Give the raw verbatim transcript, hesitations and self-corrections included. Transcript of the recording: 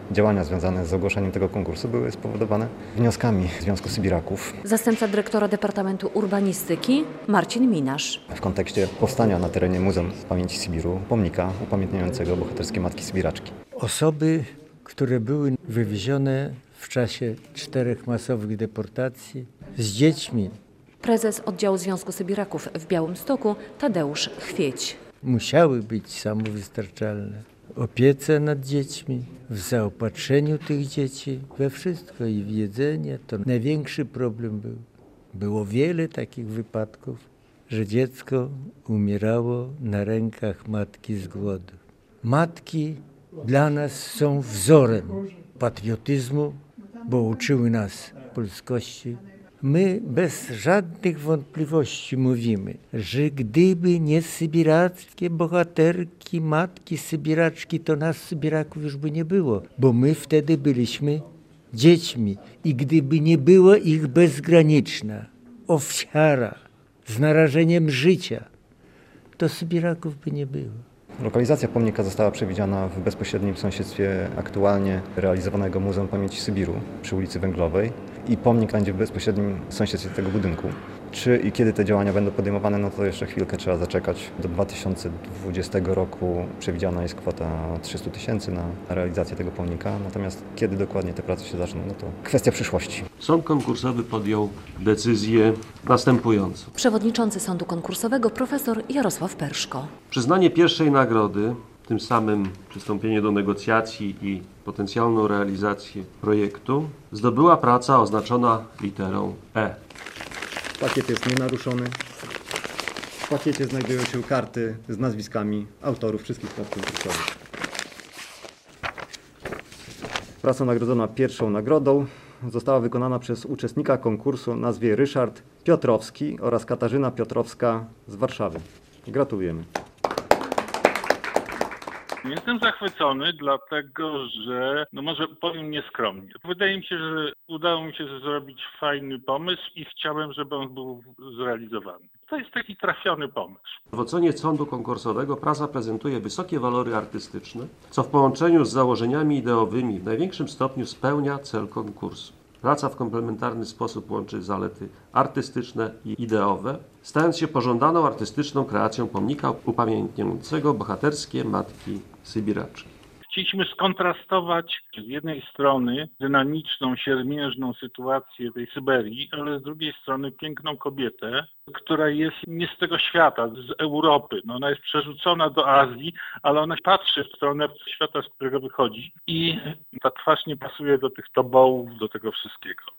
działania związane z ogłoszeniem tego konkursu były spowodowane wnioskami Związku Sybiraków. Zastępca dyrektora Departamentu Urbanistyki Marcin Minasz. W kontekście powstania na terenie Muzeum Pamięci Sybiru pomnika upamiętniającego bohaterskie matki sybiraczki. Osoby, które były wywiezione w czasie czterech masowych deportacji z dziećmi. Prezes oddziału Związku Sybiraków w Białymstoku Tadeusz Chwieć. Musiały być samowystarczalne. Opiece nad dziećmi, w zaopatrzeniu tych dzieci, we wszystko i w jedzenie. To największy problem był. Było wiele takich wypadków, że dziecko umierało na rękach matki z głodu. Matki dla nas są wzorem patriotyzmu, bo uczyły nas polskości. My bez żadnych wątpliwości mówimy, że gdyby nie sybirackie bohaterki, matki sybiraczki, to nas Sybiraków już by nie było, bo my wtedy byliśmy dziećmi i gdyby nie była ich bezgraniczna ofiara z narażeniem życia, to Sybiraków by nie było. Lokalizacja pomnika została przewidziana w bezpośrednim sąsiedztwie aktualnie realizowanego Muzeum Pamięci Sybiru przy ulicy Węglowej i pomnik będzie w bezpośrednim sąsiedztwie tego budynku. Czy i kiedy te działania będą podejmowane, no to jeszcze chwilkę trzeba zaczekać. Do dwa tysiące dwudziestego roku przewidziana jest kwota trzysta tysięcy na realizację tego pomnika, natomiast kiedy dokładnie te prace się zaczną, no to kwestia przyszłości. Sąd konkursowy podjął decyzję następującą. Przewodniczący sądu konkursowego profesor Jarosław Perszko. Przyznanie pierwszej nagrody, tym samym przystąpienie do negocjacji i potencjalną realizację projektu, zdobyła praca oznaczona literą E. Pakiet jest nienaruszony. W pakiecie znajdują się karty z nazwiskami autorów wszystkich prac konkursowych. Praca nagrodzona pierwszą nagrodą została wykonana przez uczestnika konkursu o nazwie Ryszard Piotrowski oraz Katarzyna Piotrowska z Warszawy. Gratulujemy. Jestem zachwycony, dlatego że, no może powiem nieskromnie, wydaje mi się, że udało mi się zrobić fajny pomysł i chciałem, żeby on był zrealizowany. To jest taki trafiony pomysł. W ocenie sądu konkursowego praca prezentuje wysokie walory artystyczne, co w połączeniu z założeniami ideowymi w największym stopniu spełnia cel konkursu. Praca w komplementarny sposób łączy zalety artystyczne i ideowe, stając się pożądaną artystyczną kreacją pomnika upamiętniającego bohaterskie matki sybiraczki. Chcieliśmy skontrastować z jednej strony dynamiczną, siermiężną sytuację tej Syberii, ale z drugiej strony piękną kobietę, która jest nie z tego świata, z Europy. No ona jest przerzucona do Azji, ale ona patrzy w stronę świata, z którego wychodzi i ta twarz nie pasuje do tych tobołów, do tego wszystkiego.